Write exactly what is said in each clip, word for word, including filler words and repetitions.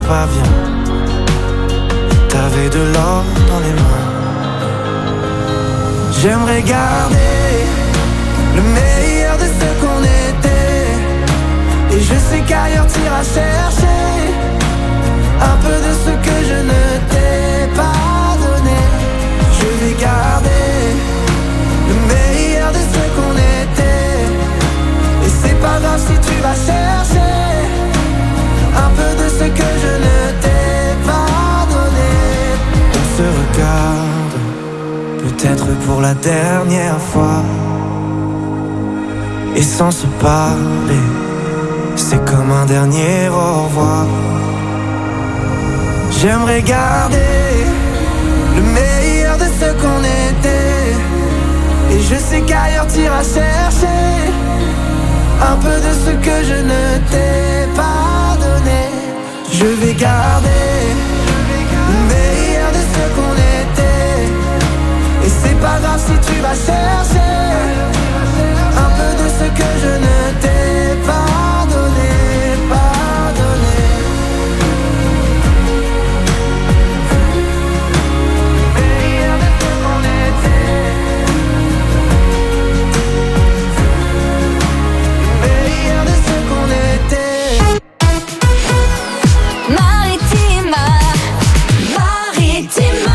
pas bien. T'avais de l'or dans les mains. J'aimerais garder le meilleur de ce qu'on était. Et je sais qu'ailleurs t'iras chercher un peu de ce que je ne t'ai pas donné. Je vais garder le meilleur de ce qu'on était. Et c'est pas grave si tu vas chercher un peu de ce que je ne t'ai pas donné. On se regarde, peut-être pour la dernière fois. Et sans se parler, c'est comme un dernier au revoir. J'aimerais garder le meilleur de ce qu'on était. Et je sais qu'ailleurs t'iras chercher un peu de ce que je ne t'ai pas donné. Je vais garder le meilleur de ce qu'on était. Et c'est pas grave si tu vas chercher un peu de ce que je ne t'ai pas donné, pas donné. Meilleur de ce qu'on était. Meilleur de ce qu'on était. Maritima, Maritima.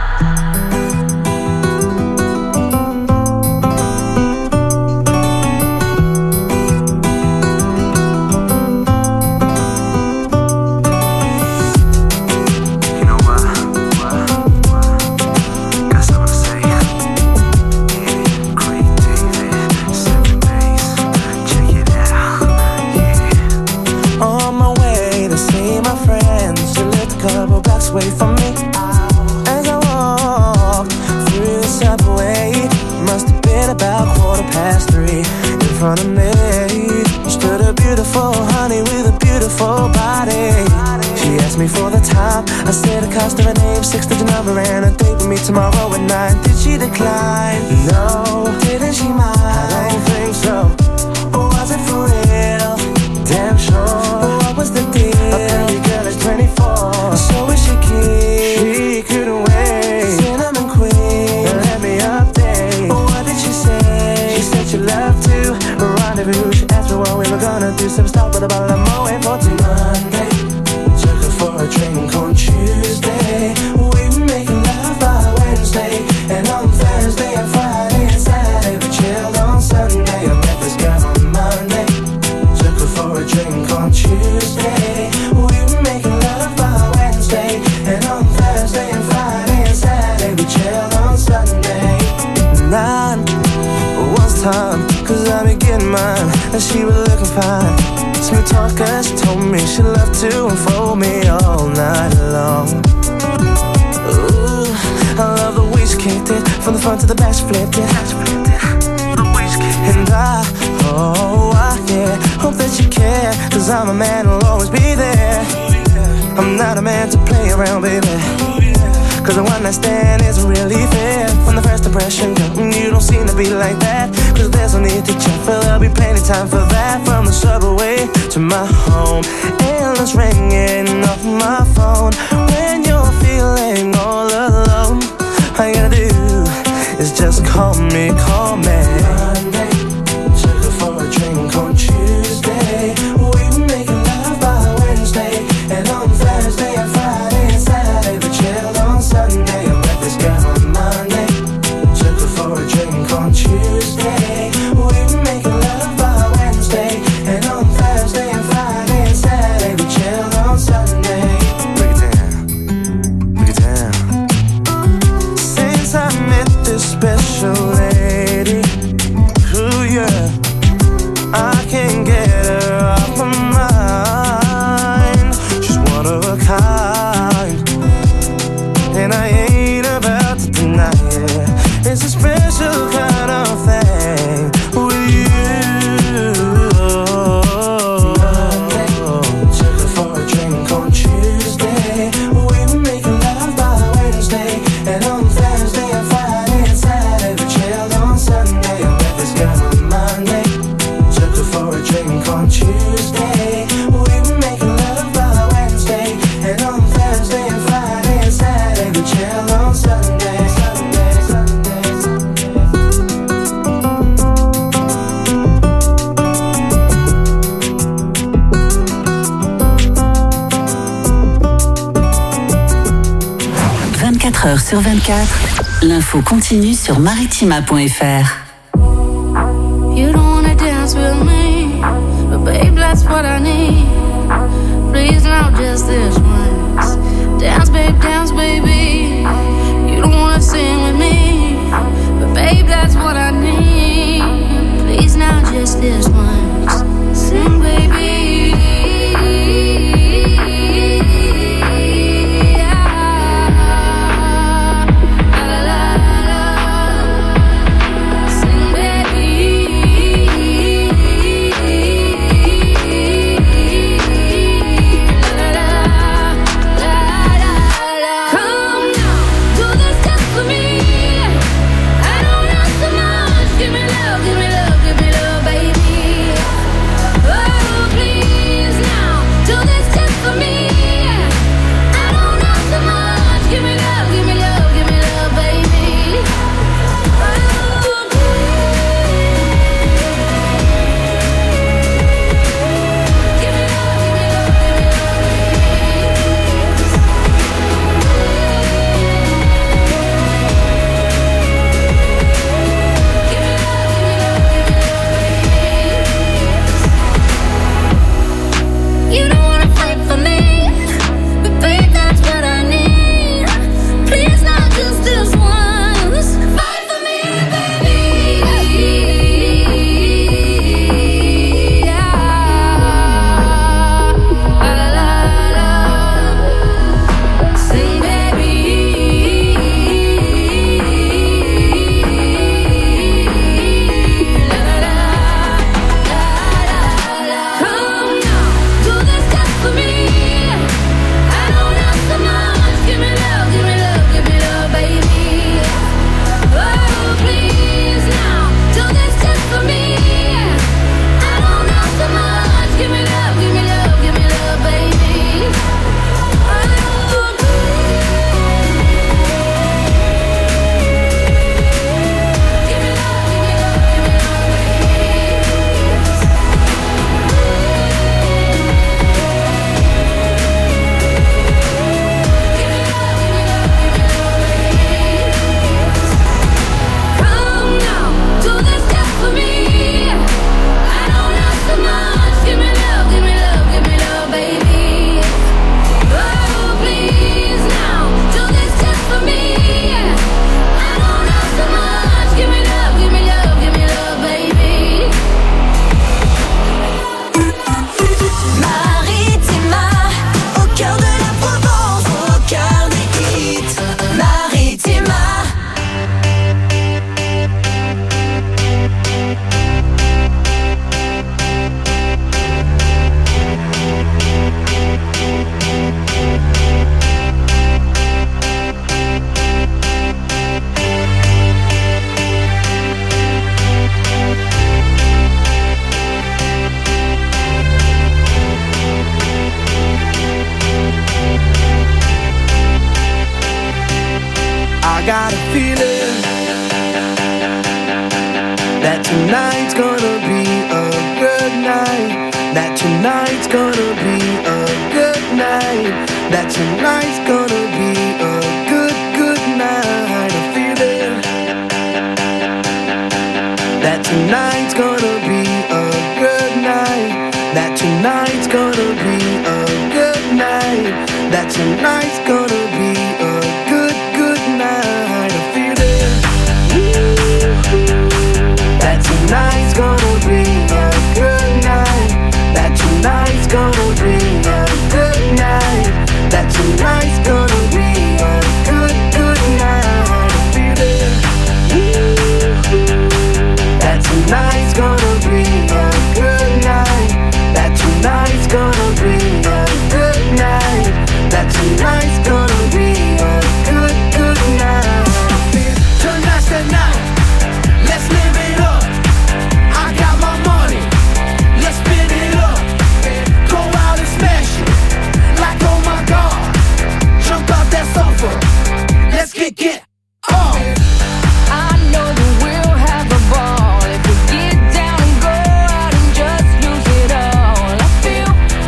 Away from me as I walked through the subway. Must have been about quarter past three. In front of me stood a beautiful honey with a beautiful body. She asked me for the time. I said the cost of her name, six-digit number, and a date with me tomorrow at nine. Did she decline? No. Didn't she mind? I don't think so. Or was it for real? Damn sure. What was the deal? A pretty girl is twenty-four. So is she keen? She couldn't wait. Cinnamon queen, let me update. What did she say? She said she loved to rendezvous. She asked me what we were gonna do. So we stopped with a bottle of Moet for till Monday. Took her for a drink on Tuesday. We were making love by Wednesday. And on Thursday and Friday and Saturday we chilled on Sunday. I met this girl on Monday. Took her for a drink on Tuesday. We were making love by Wednesday. And on Thursday and Friday and Saturday we chilled on Sunday. Nine was time, cause I be getting mine. And she was looking fine. Smooth talker, she told me she loved to unfold me all night long. Ooh, I love the way she kicked it. From the front to the back she flipped it. And I, oh I, yeah, hope that you care. Cause I'm a man who'll always be there. I'm not a man to play around, baby. Cause a one night stand isn't really fair. From the first impression, girl, you don't seem to be like that. Cause there's no need to check, but there'll be plenty time for that. From the subway to my home, endless ringing off my phone. When you're feeling all alone, all you gotta do is just call me, call me. Monday, took her for a drink on Tuesday. We were making love by Wednesday. And on Thursday and Friday and Saturday we chilled on Sunday. I met this girl on Monday. Took her for a drink on Tuesday. We were making love by Wednesday. And on Thursday and Friday and Saturday we chilled on Sunday. Break it down, break it down. Since I met this special lady, ooh yeah, I can't get her off my mind. She's one of a kind. heures sur vingt-quatre, l'info continue sur maritima point f r. You don't wanna dance with me, but babe, that's what I need. Please, not just this once. Dance, babe, dance, baby. You don't wanna sing with me, but babe, that's what I need. Please, now just this once. Sing, baby.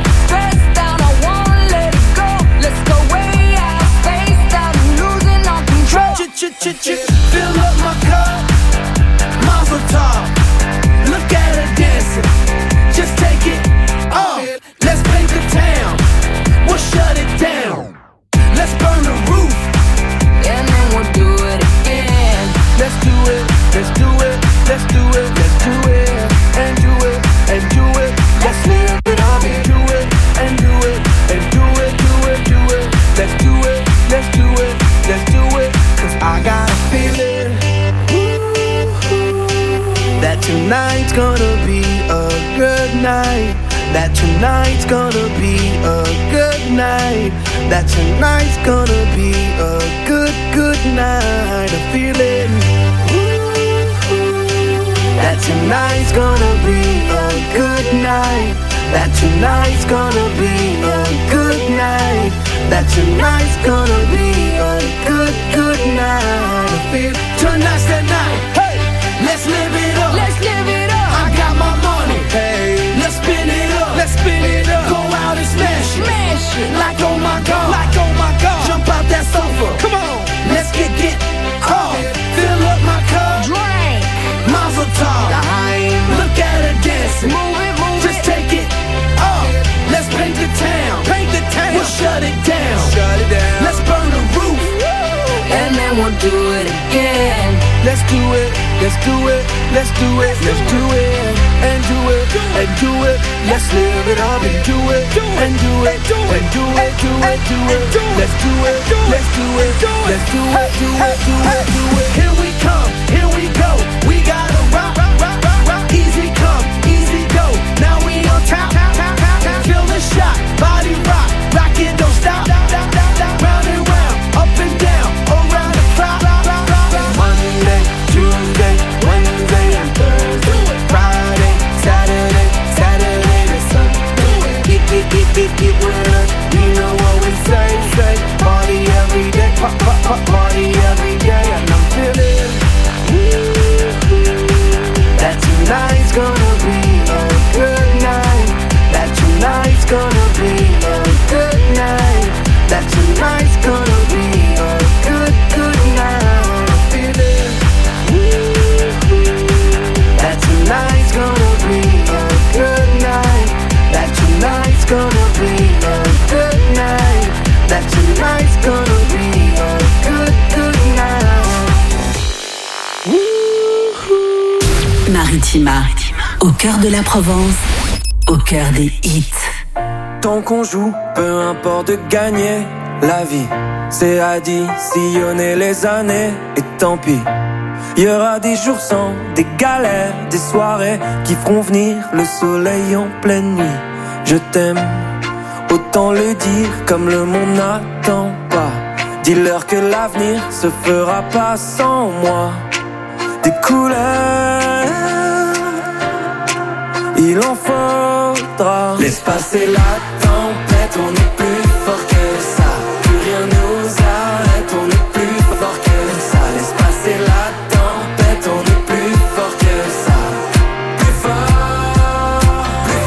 Stressed out, I wanna let it go. Let's go way out, spaced out, losing all control. Fill up my cup, Mazel tov. Look at her dancing, just take it off. Let's paint the town, we'll shut it down. Let's burn the roof, and then we'll do it again. Let's do it, let's do it, let's do it, let's do it, and do it, and do it. Let's live it up and do it, and do it, and do it, do it, do it. Let's do it, let's do it, let's do it. Cause I got a feeling that tonight's gonna be a good night. That tonight's gonna be a good night. That tonight's gonna be a good, good night. A feeling that tonight's gonna be a good night. That tonight's gonna be a good night. That tonight's gonna be a good, good night. I feel tonight's the night. Hey, let's live it up. Let's live it up. I got my money. Hey, let's spin it up. Let's spin it up. Go out and smash it. Smash it. Like oh my god. Like oh my god. Jump out that sofa. Come on. Let's get get off. Fill up my cup. Drink. Mazel tov. Look at her dancing. Move it, move Just it. Take it off. Let's paint the town. Paint the town. We'll shut it down. Shut it down. Let's burn the roof. And then we'll do it again. Let's do it. Let's do it. Let's do it. Let's do it. And do it. And do it. Let's live it up and do it. And do it. And do it. Do it. Do it. Let's do it. Let's do it. Let's do it. Do it. Do it. Do it. Here we come. Here we go. We gotta rock, rock, rock, rock, rock. Easy come, easy go. Now we on top. Feel the shot. Body rock. Rock it, don't stop. Round and round. Up and down. Around the clock. Monday, Tuesday, Wednesday, and Thursday. Friday, Saturday, Saturday to Sunday. Get, get, get, get, get with us. You know what we say, say. Party every day, pop, pop, pop. Party every day, and I'm feeling that tonight's gonna be a good night. That tonight's gonna be a good night. That tonight's gonna be a good, good night. I'm feeling that tonight's gonna be a good night. That tonight's gonna be a good night. That tonight's gonna be a good, good night. Maritima, au cœur de la Provence, au cœur des hits. Tant qu'on joue, peu importe de gagner la vie, c'est additionner les années et tant pis. Il y aura des jours sans, des galères, des soirées qui feront venir le soleil en pleine nuit. Je t'aime, autant le dire comme le monde n'attend pas. Dis-leur que l'avenir se fera pas sans moi. Des couleurs, il en faudra. Laisse passer la tempête, on est plus fort que ça. Plus rien nous arrête, on est plus fort que ça. Laisse passer la tempête, on est plus fort que ça. Plus fort, plus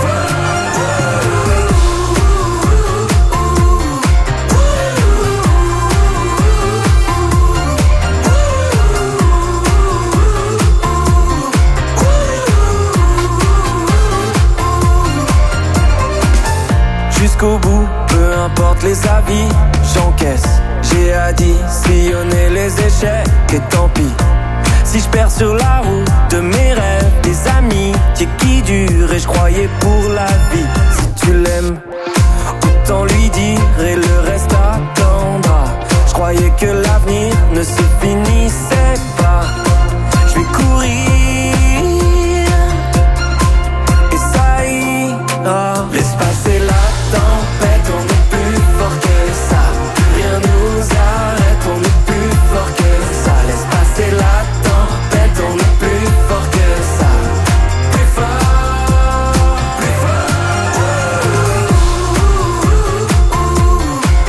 jusqu'au bout, peu importe les avis, j'encaisse. J'ai additionné les échecs et tant pis. Si je perds sur la route de mes rêves, des amis qui durent et je croyais pour la vie. Si tu l'aimes, autant lui dire et le reste attendra. Je croyais que l'avenir ne se finissait pas. Je vais courir et ça ira. Laisse passer la tempête, on est plus fort que ça. Rien nous arrête, on est plus fort que ça. Laisse passer la tempête, on est plus fort que ça. Plus fort, plus fort.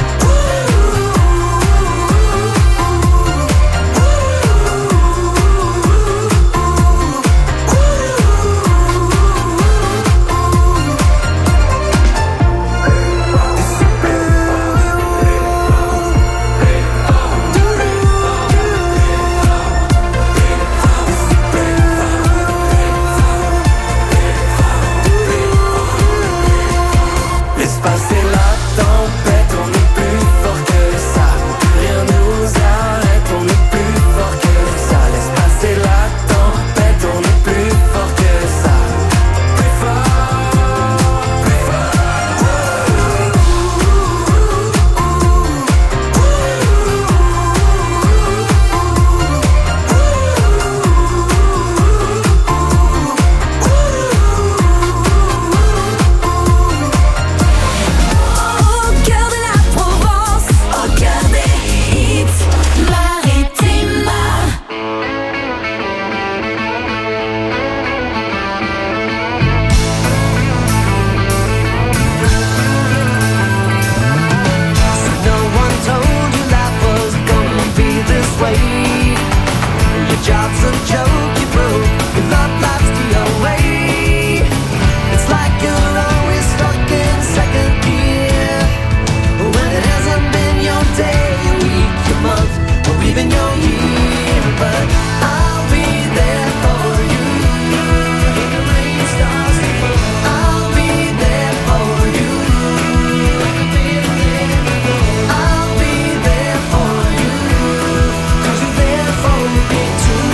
job's a joke, you broke, your love life's the away. It's like you're always stuck in second gear, when it hasn't been your day, your week, your month, or even your year. But I'll be there for you when the rain starts to fall. I'll be there for you like I've been there before. I'll be there for you 'cause you're there for me too.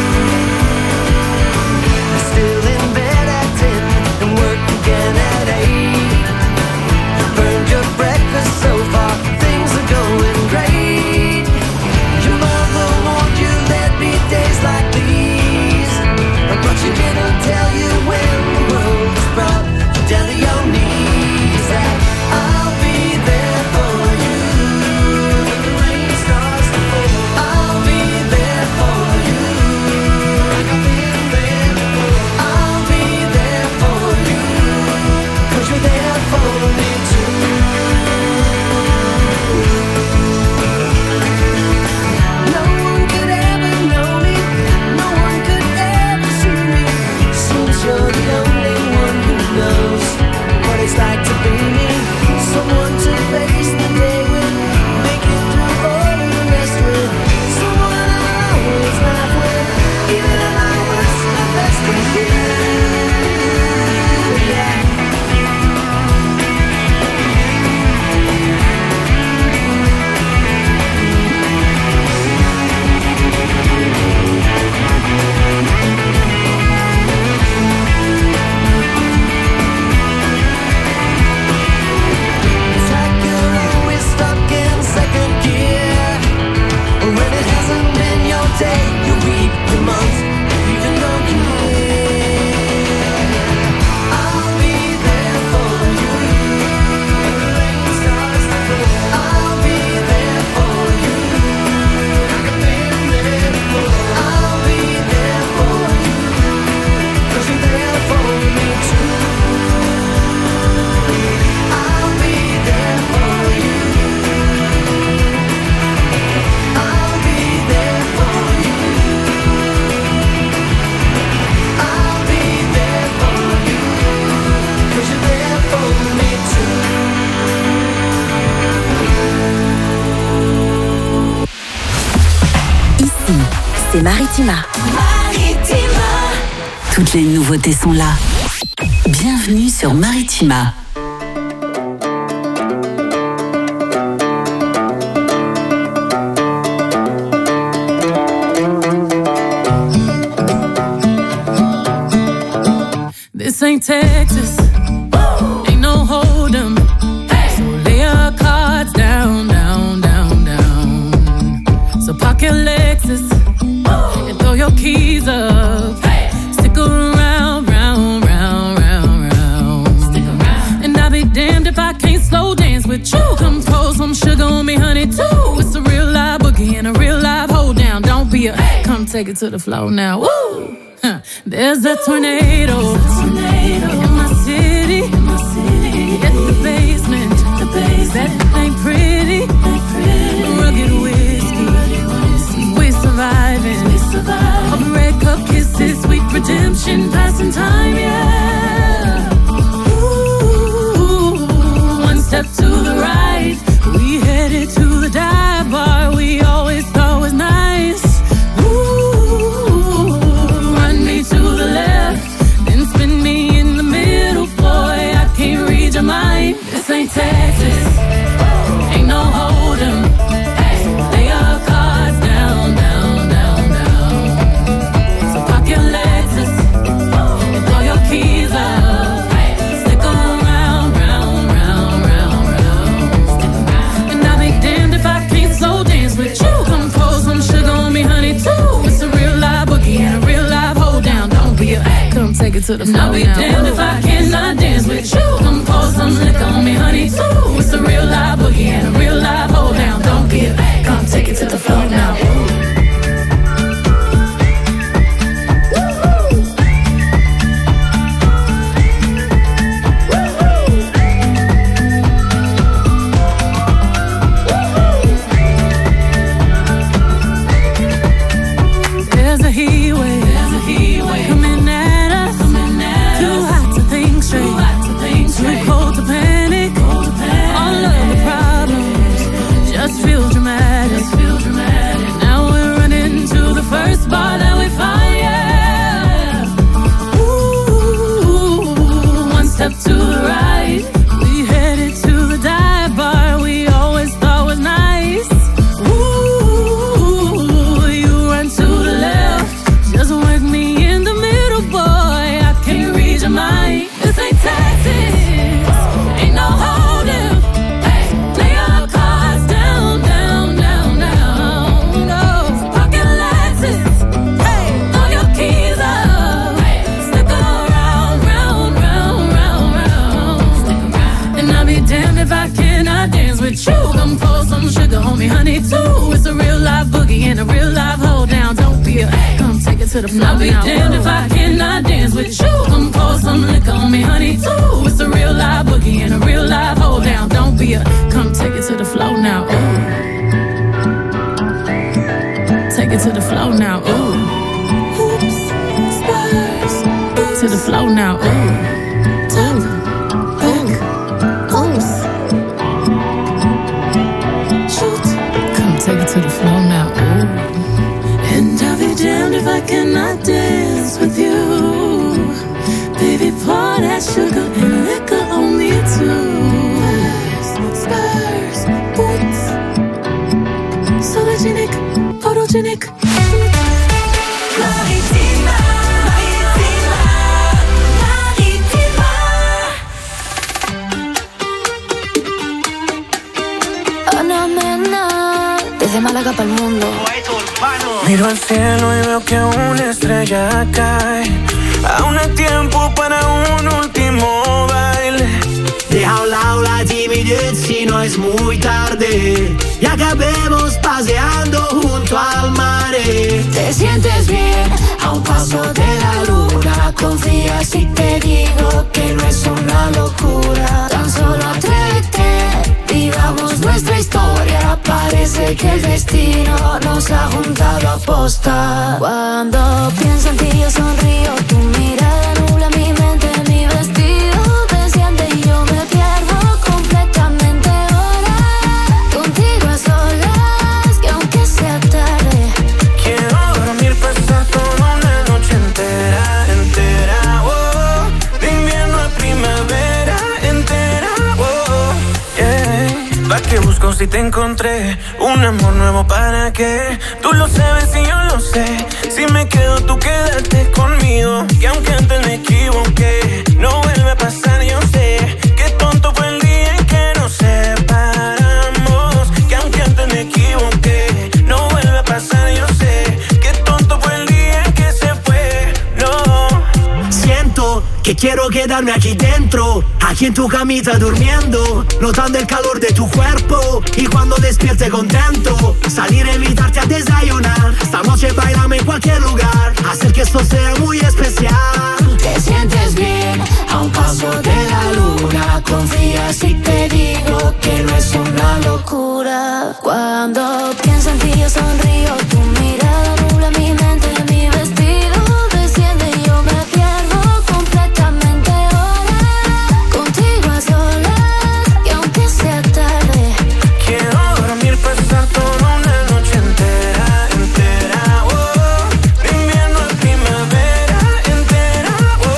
I'm still in bed at ten and work again at eight. Burned your breakfast so far, things are going great. Your mother warned you there'd be days like these, but she didn't tell you when the world was brought you down to your knees. That I'll be there for you when the rain starts to fall. I'll be there for you like I've been there before. I'll be there for you 'cause you're there for me too. No one could ever know me, no one could ever see me. Seems you're the only one who knows what it's like to be me. Someone to face the day with, make it through all of the rest with. Someone I'll always laugh with, even if I was the best with you. Yeah. It's like you're always stuck in second gear, when it hasn't been your day, your week, your month, even your year. I'll be there for you when the rain starts to fall. I'll be there for you like I've been there before. I'll be there for you 'cause you're there for me too. I'll be there for you. I'll be there for you. I'll be there for you 'cause you're there for me too. Ici, c'est Maritima. Maritima. Toutes les nouveautés sont là. Bienvenue sur Maritima. This ain't Texas, ain't no hold'em. So lay your cards down, down, down, down. So park your Lexus and throw your keys up. Stick around, round, round, round, round. And I'll be damned if I can't slow dance with you. Come pour some sugar on me, honey, too. It's a real live boogie and a real live hold down. Don't be a, come take it to the floor now. Woo! Huh. There's a tornado, in my city, in the basement. That ain't pretty. Rugged whiskey, we surviving. All the red cup kisses, sweet redemption, passing time, yeah. Ooh, one step to the right, we headed to the dive bar we always thought was nice. Ooh, run me to the left, then spin me in the middle, boy, I can't read your mind. This ain't Texas, ain't no hold'em. Lay your cards down, down, down, down. So park your Lexus and throw your keys up. Stick around, round, round, round, round. And I'll be damned if I can't slow dance with you. Come pour some sugar on me, honey, too. It's a real live boogie and a real live hold down. Don't be a, come take it to the floor. I'll be now. Damned if I cannot dance with you. Come pour some liquor on me, honey, too. It's a real live boogie and a real live hold down. Don't be a, come take it to the floor now. There's a me, honey, too. It's a real live boogie and a real live hold down. Don't be a, come take it to the floor. I'll be damned if I cannot dance with you. Come pour some liquor on me, honey, too. It's a real live boogie and a real live hold down. Don't be a, come take it to the floor now. Ooh. Take it to the floor now. Ooh. Hoops, spurs, to the floor now. Ooh. Ooh. Ooh. Oops. Shoot. Come take it to the floor now. Ooh. And I'll be damned if I cannot dance with you. Baby, pour that sugar and liquor on me too. Spurs, boots, sologenic, photogenic. Maritima, Maritima, Maritima. Ana Mena, desde Málaga para el mundo. Miro al cielo y veo que una estrella cae. Aún hay tiempo para un último baile. Deja a un lado la timidez si no es muy tarde y acabemos paseando junto al mar. Te sientes bien A un paso de la luna, confía si te digo que no es una locura. tan solo atrévete, vivamos nuestra historia. Parece que el destino nos ha juntado a posta. Cuando pienso en ti yo sonrío, tu mirada nubla mi mente, mi vestido desciende y yo me pierdo completamente ahora. Contigo a solas, que aunque sea tarde, quiero dormir, pasar toda una noche entera, entera, oh. De invierno a primavera, entera, oh, yeah. ¿Pa' qué busco si te encontré? Un amor nuevo, ¿para qué? Tú lo sabes y yo lo sé. Si me quedo, tú quédate conmigo. Que aunque antes me equivoqué, no vuelve a pasar, yo sé. Qué tonto fue el día en que nos separamos. Que aunque antes me equivoqué, no vuelve a pasar, yo sé. Qué tonto fue el día en que se fue, no. Siento que quiero quedarme aquí dentro, aquí en tu camita durmiendo, notando el calor de tu cuerpo. Y cuando despierte contento, salir a invitarte a desayunar. Esta noche bailame en cualquier lugar, hacer que esto sea muy especial. te sientes bien A un paso de la luna, confía si te digo que no es una locura. Cuando pienso en ti yo sonrío, tu mirada nubla mi mente, mi vestido desciende y yo me pierdo completamente ahora. Contigo a solas, y aunque sea tarde, Quiero dormir, pasar toda una noche entera, entera, oh. De invierno a primavera, entera,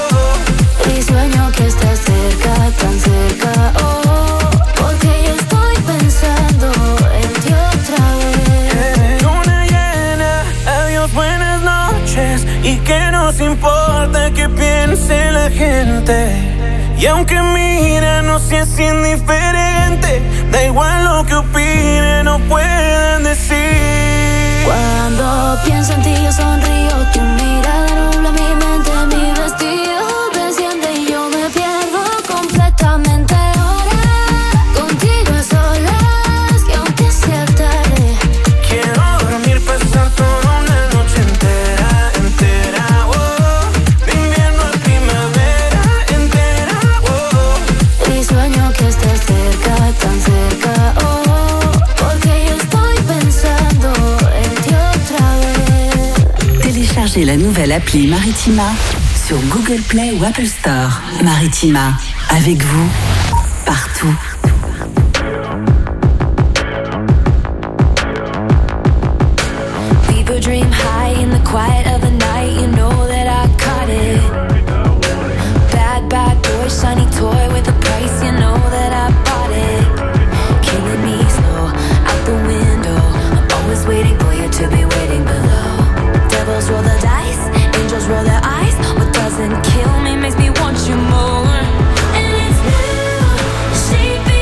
oh. y sueño que estás cerca, tan cerca, oh. Porque yo estoy pensando en ti otra vez. Eh, Luna llena, adiós, buenas noches. Y que nos importa que piense la gente. Y aunque mira, no si es indiferente. Da igual lo que opinen, no pueden decir. Cuando pienso en ti yo sonrío, tu mirada nubla mi mente, mi vestido desciende y yo me pierdo completamente ahora. Contigo a solas, que aunque sea tarde, Quiero dormir, pasar toda una noche entera, entera, oh. De invierno a primavera, entera, oh. y sueño que estás cerca, tan cerca, oh. Porque yo estoy pensando en ti otra vez. Téléchargez la nouvelle appli Maritima sur Google Play ou Apple Store. Maritima, avec vous, partout. People dream high in the quiet of the night. You know that I caught it. Bad, bad boy, shiny toy with a price. You know that I bought it. Killing me slow, out the window. I'm always waiting for you to be waiting below. Devils roll the dice, angels roll their eyes. What doesn't kill me makes me want you more. And it's new, shaping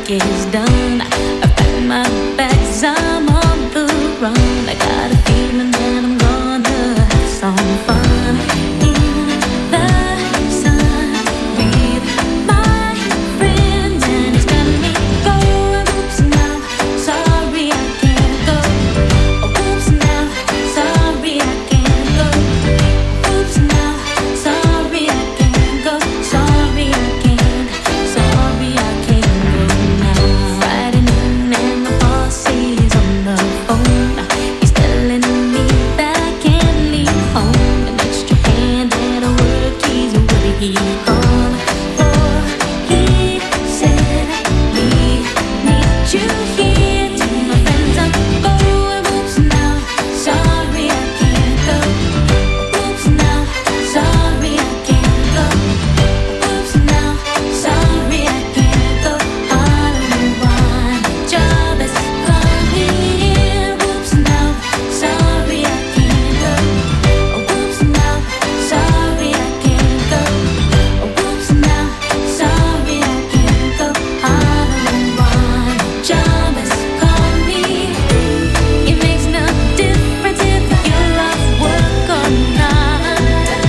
work is done. I pack my bags, I'm on the run. I got a feeling that I'm gonna have some fun in the sun with my friends, and it's got me going. Oops, now, sorry I can't go. Oh, oops, now, sorry I can't go. Oops, now, sorry I can't go. Sorry I can't, sorry I can't go now. Friday noon and my boss is on the phone. He's telling me that I can't leave home. An extra hand at work is what he gone for. He said we need you here. To my friends I'm going. Oops, now, sorry I can't go. Oops, now, sorry I can't go. Oops, now, sorry I can't go. All in one job is coming in. Oops, now, sorry I can't go. Oops, now, sorry I can't go. Oops, now, sorry I can't go. All in one job is coming. It makes no difference if you love work or not.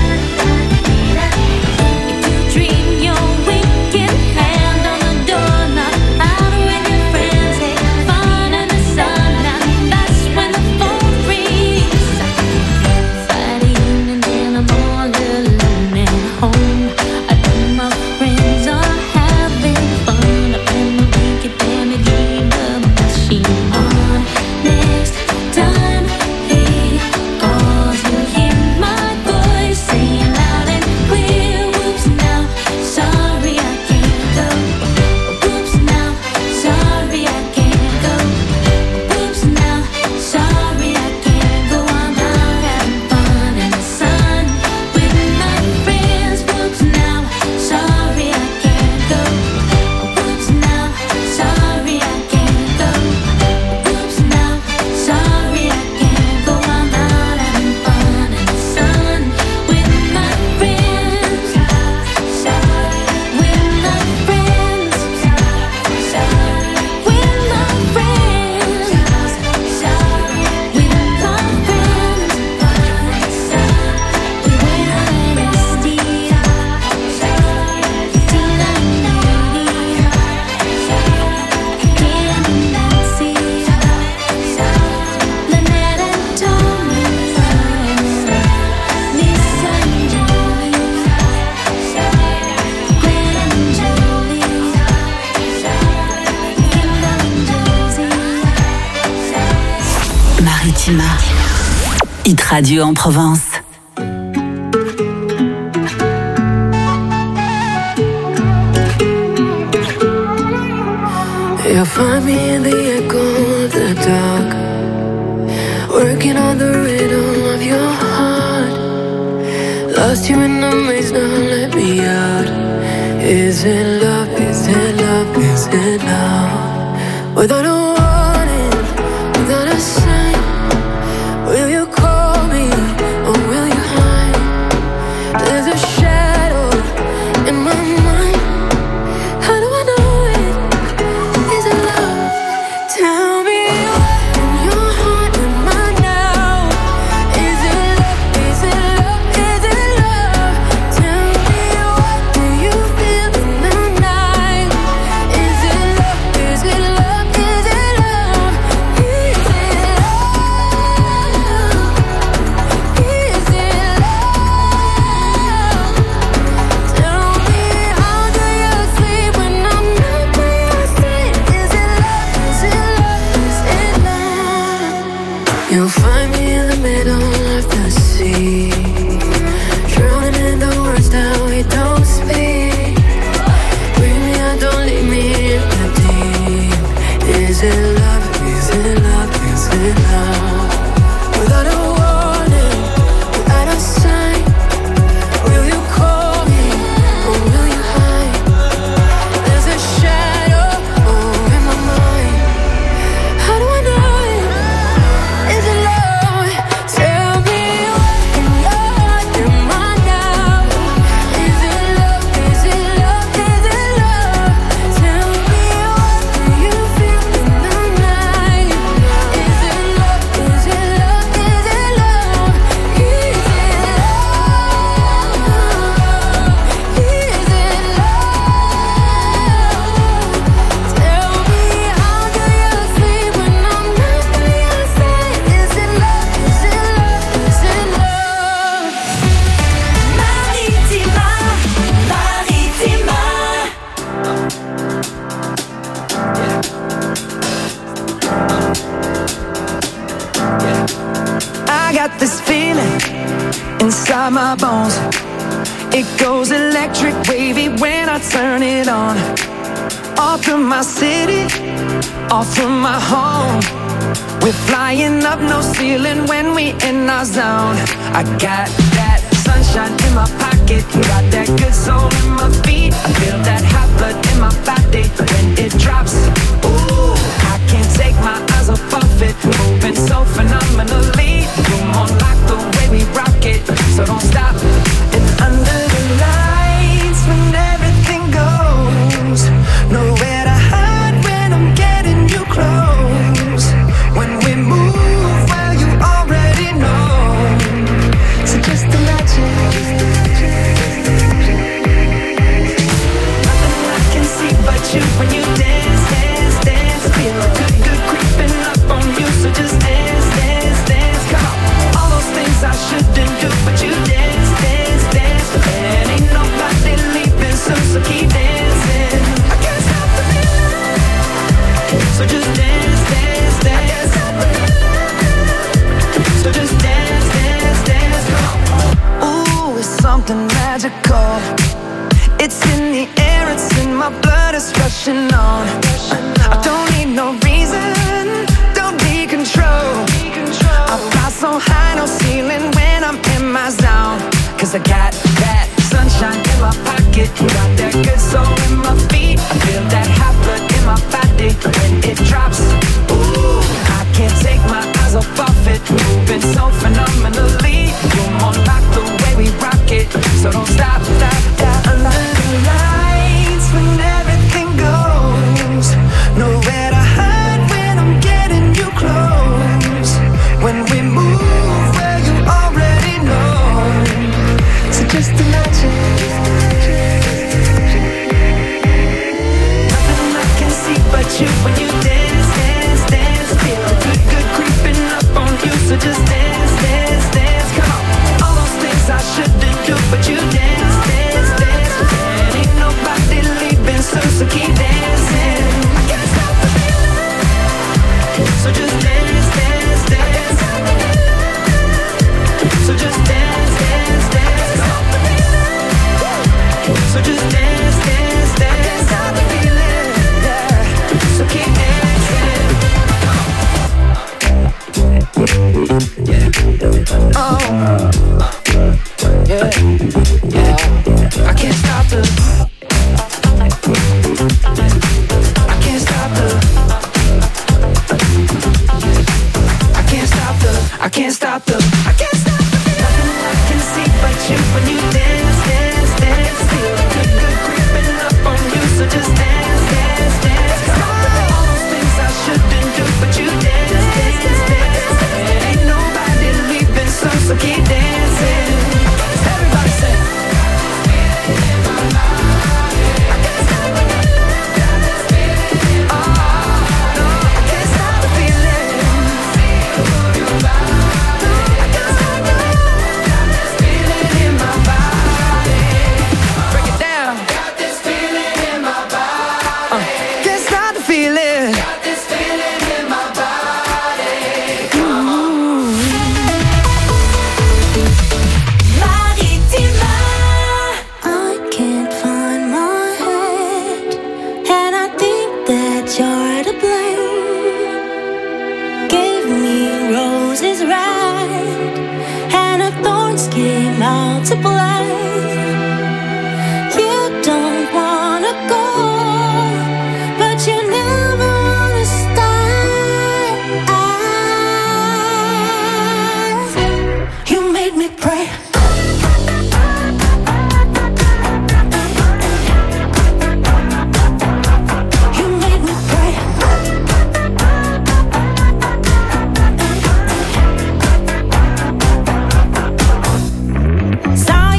If you dream your weekend hand on the doorknob, out with your friends, have fun in the sun. Now that's when the phone rings. Friday evening and I'm all alone at home. I know my friends are having fun. I plan the weekend and I leave the machine on. Next time he calls, you hear my voice saying loud and clear. Oops, now, sorry I can't go. Oops, now, sorry I can't go. Oops, now, sorry I can't go. I'm out having fun in the sun with my friends. Oops, now, sorry I can't go. Oops, now, sorry I can't go. Oops, now, sorry I can't go. I'm out having fun in the sun with my friends. With my friends. With my friends. With my friends. Maritima, hit radio en Provence. You'll find me in the echo of the dark, working on the rhythm of your heart. Lost you in the maze, now let me out. Is it love, is it love, is it love? Without a warning, without a sign, will you call me or will you hide? There's a shadow in my mind. How do I know it? Is it love? Tell me what in your heart am I now? Is it love? Is it love? Is it love? Tell me what do you feel in the night? Is it love? Is it love? Is it inside my bones. It goes electric wavy when I turn it on. Off from my city, off from my home. We're flying up, no ceiling when we in our zone. I got that sunshine in my pocket, got that good soul in my feet. I feel that hot blood in my body when it drops. Ooh, I can't take my eyes off of it, moving so phenomenally. You're more like the way we rock it, so don't stop. And under the lights, when everything goes, nowhere to hide when I'm getting you close. When we move, well, you already know. So just imagine. Nothing I can see but you when you dance, dance, dance. Feel good, good creeping up on you. So just dance, dance, dance. Come on. All those things I shouldn't do, but you dance, dance, dance. And ain't nobody leaving soon, so keep dancing. I can't stop the feeling. So just dance, dance, dance. So just dance, dance, dance. Come on. Ooh, it's something magical. It's in the air, it's in my blood, it's rushing on. I don't need no reason, don't need control. I fly so high, no ceiling when I'm in my zone. Cause I got that sunshine in my pocket, got that good soul in my feet. I feel that hot blood in my body when it drops. Ooh, I can't take my eyes off of it, moving so phenomenally. You're more like the way we rock it, so don't stop, stop, stop. Under the lights, when everything goes, nowhere to hide when I'm getting you close. When we move, well, you already know. So just imagine. Nothing I can see but you when you dance, dance, dance. Feel good, good creeping up on you. So just dance, dance, dance. Come on. All those things I shouldn't do, but you dance, dance, dance. And ain't nobody leaving soon, so keep dancing. I can't stop the feeling. So just dance, dance, dance. So just dance, dance, dance. So just dance, dance, dance. Stop the feeling, yeah. So keep dancing. Yeah. Oh, yeah, yeah. I can't stop the. I can't stop the. I can't stop the. I can't stop the. I can't stop the. Nothing I can see but you when you dance, dance, dance. Feel good, good creeping up on you. So just dance, dance, dance. Come on. All those things I shouldn't do, but you dance, dance, dance. And ain't nobody leaving soon, so keep dancing. Everybody sing. Saw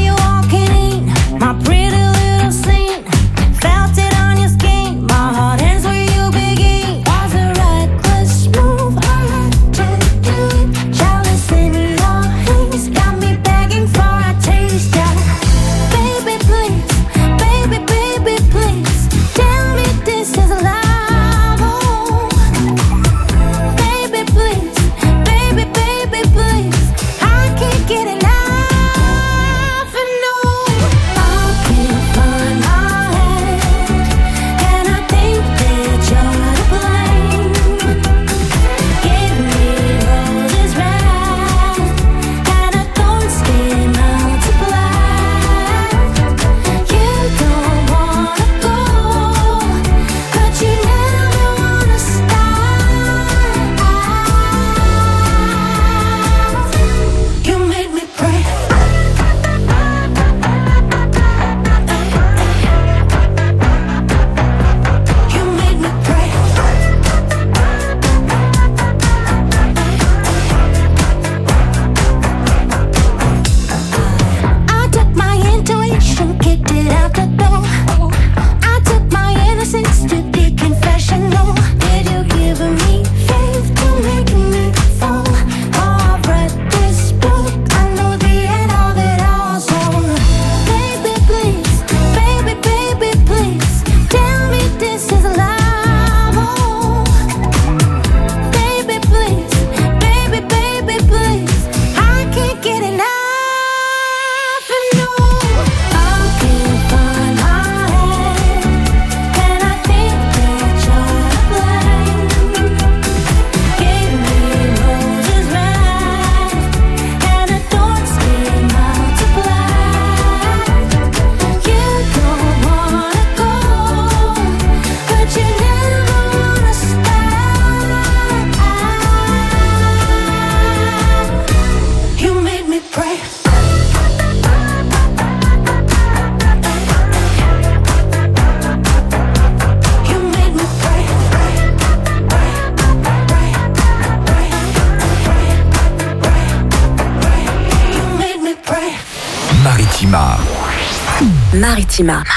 Maritima.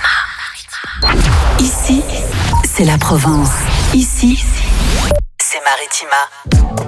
Maritima. Ici, c'est la Provence. Ici, c'est Maritima.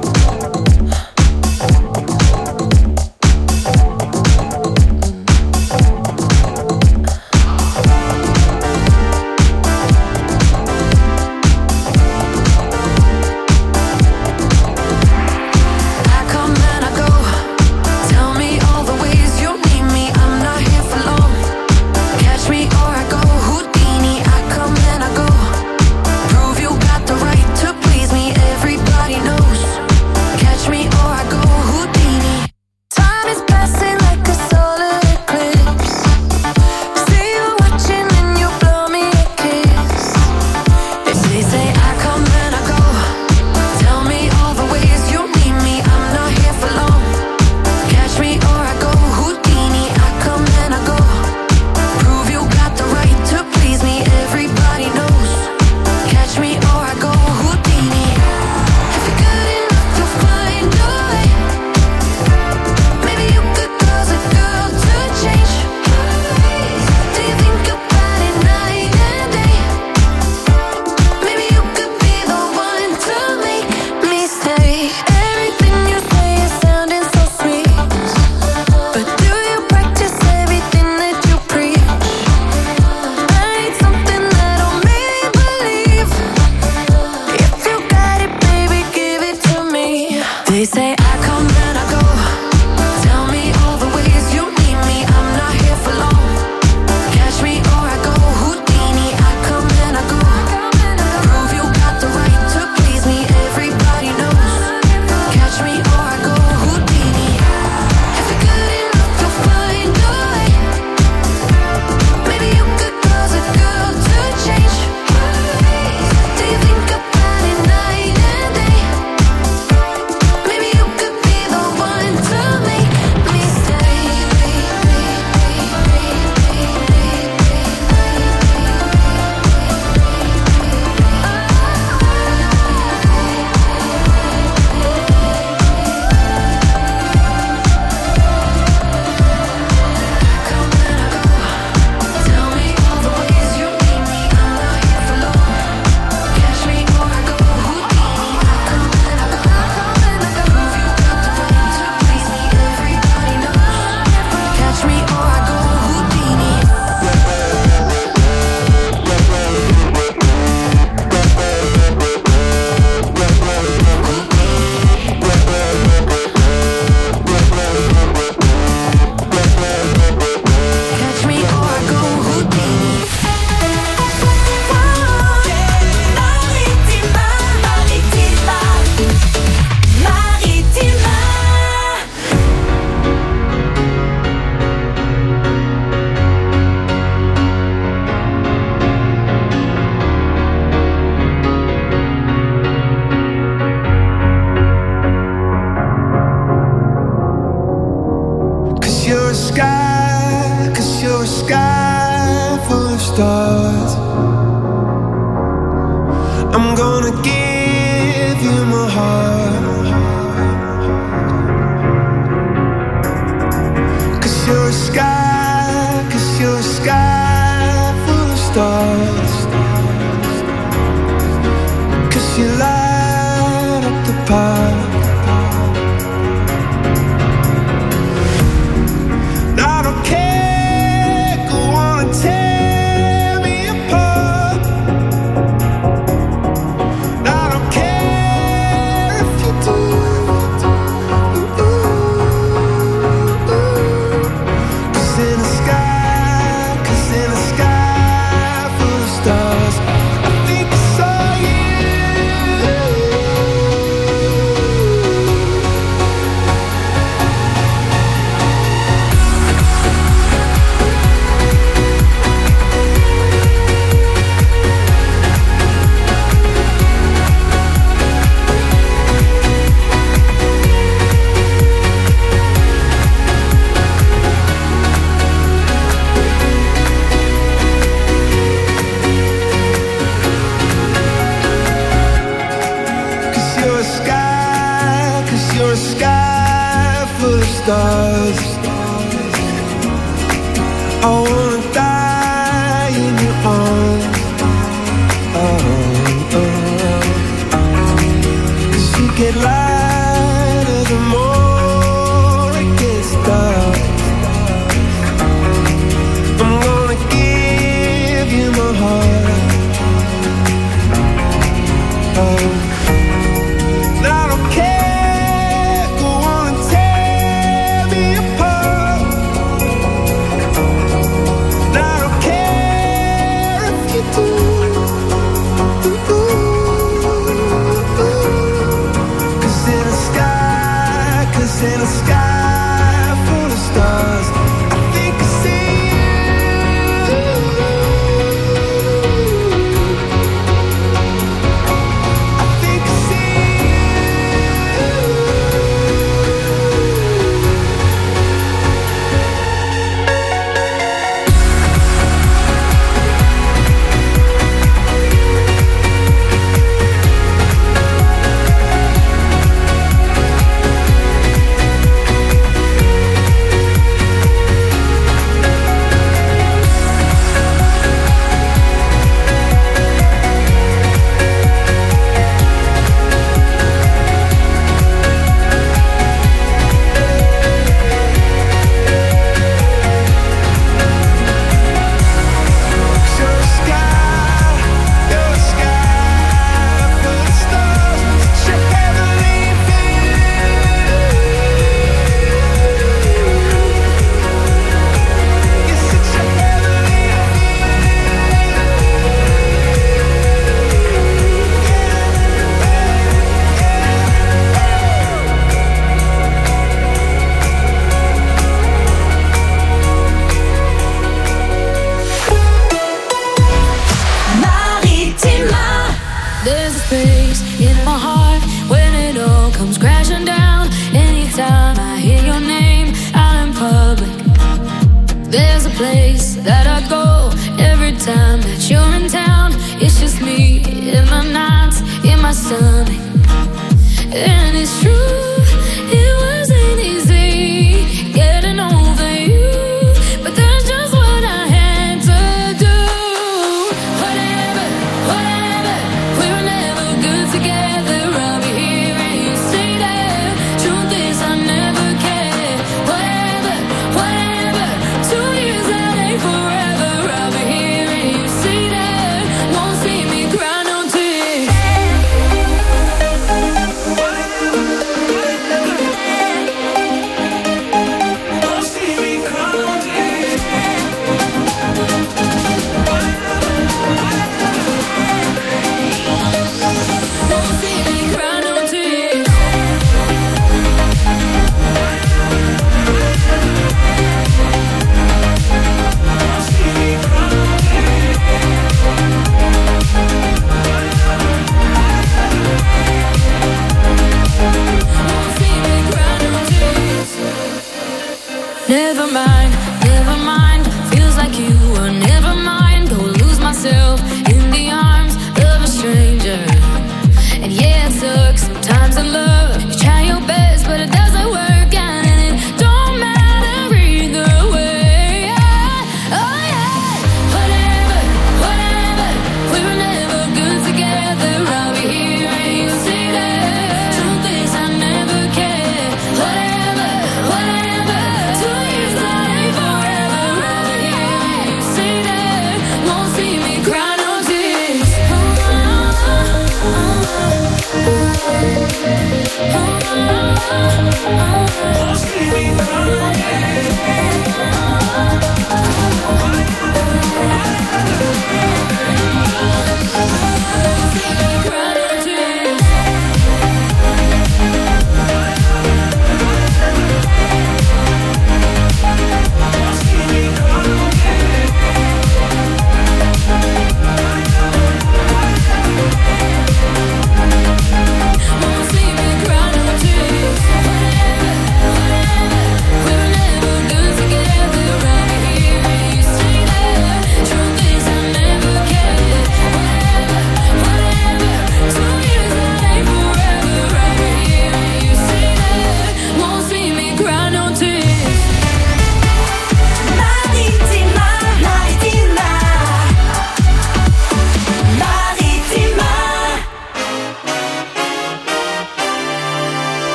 sky full of stars. wanna die in your arms. Oh, oh. 'Cause you get lighter the more it gets dark. I'm gonna give you my heart. Oh. In a sky full of stars, I think I see you. I think I see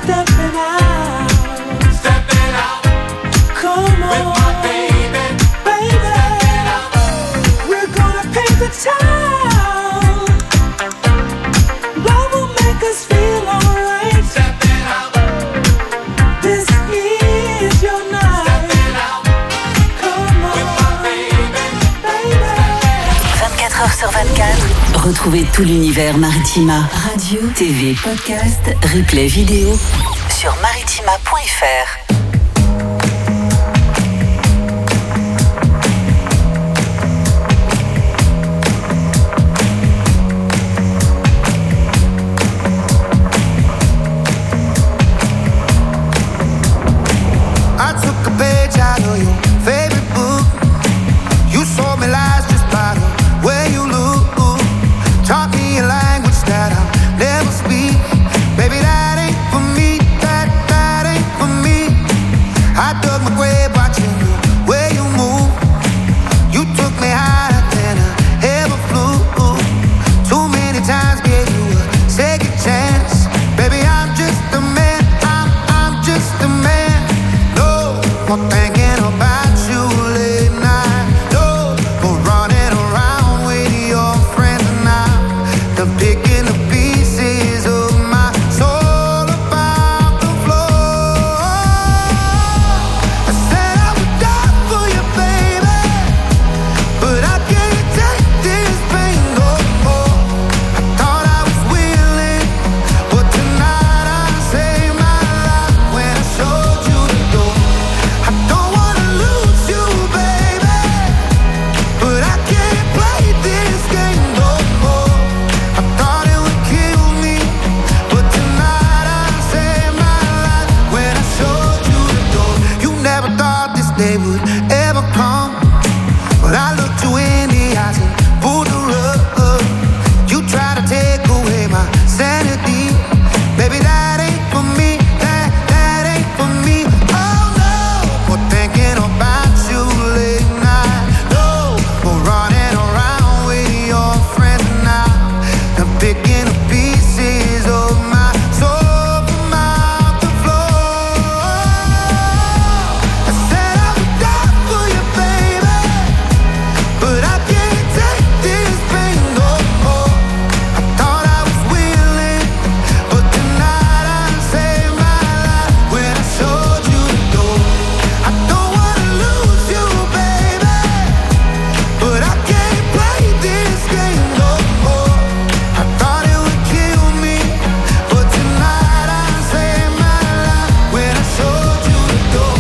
stepping out, stepping out. Come on, with my baby, baby. We're gonna paint the town. Love will make us feel alright. Stepping out. This is your night. Stepping out. Come on, with my baby, baby. vingt-quatre heures sur vingt-quatre. Retrouvez tout l'univers Maritima. Radio, T V, podcast, replay vidéo sur maritima point f r. I took a page out of your favorite book. You saw me lies just by the way you look. Taught me a language that I'll never speak. Baby, that ain't for me. That, that ain't for me. I dug my grave watching the way you move. You took me higher than I ever flew. Too many times gave you a second chance. Baby, I'm just a man. I'm, I'm just a man. No more thinking about you late night. No more running around with your friends now. I'm picking the pieces of my soul about the floor. I said I would die for you, baby, but I can't take this pain no more. I thought I was willing, but tonight I saved my life when I showed you the door. I don't wanna lose you, baby, but I can't play this game no more. I thought it would kill me, but tonight I saved my life when I showed you the door. You never thought this day would ever come, but I looked you in the eyes and pulled the rug. You try to take away my sanity. Baby, that ain't for me. That, that ain't for me. Oh no, more thinking about you late night. No more running around with your friends now. I'm picking the pieces of my soul from out the floor. I said I would die for you, baby, but I can't take this pain no more. I thought I was willing, but tonight I saved my life when I showed you the door. I don't wanna lose you, baby, but I can't play this game no more. I thought it would kill me, but tonight I saved my life when I showed you the door.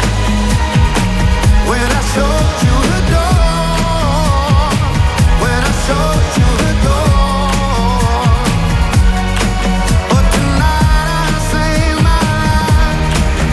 When I showed you the door. When I showed you the door. But tonight I saved my life.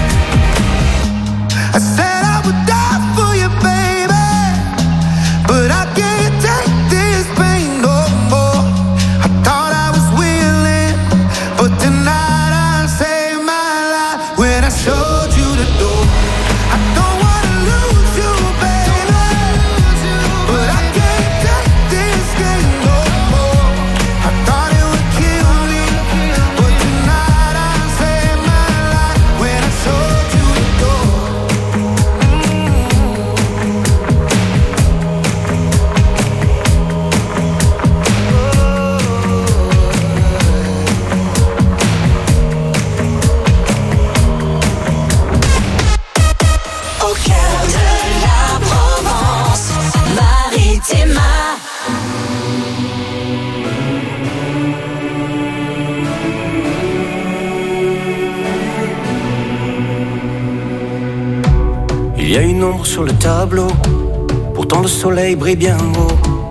I said I would die for you, baby, but I can't take this pain no more. I thought I was willing, but tonight I saved my life when I showed you the door. I don't wanna lose you, baby, but I can't take this game no more. I thought it would kill me, but tonight I saved my life when I showed you the door. Au cœur de la Provence, Maritima. Il y a une ombre sur le tableau, pourtant le soleil brille bien haut.